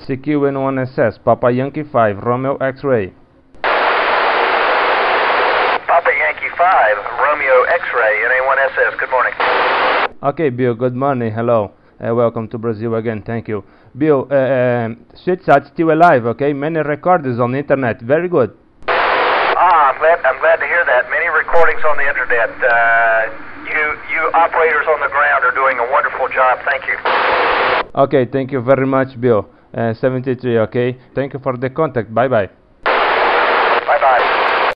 CQ-N1SS, Papa Yankee 5, Romeo X-Ray. Papa Yankee 5, Romeo X-Ray, NA1SS, good morning. Okay, Bill, good morning, hello. Welcome to Brazil again, thank you. Bill, Sweetsat's still alive, okay? Many recordings on the internet, very good. I'm glad to hear that. Many recordings on the internet. You operators on the ground are doing a wonderful job, thank you. Okay, thank you very much, Bill. 73, okay? Thank you for the contact, bye-bye.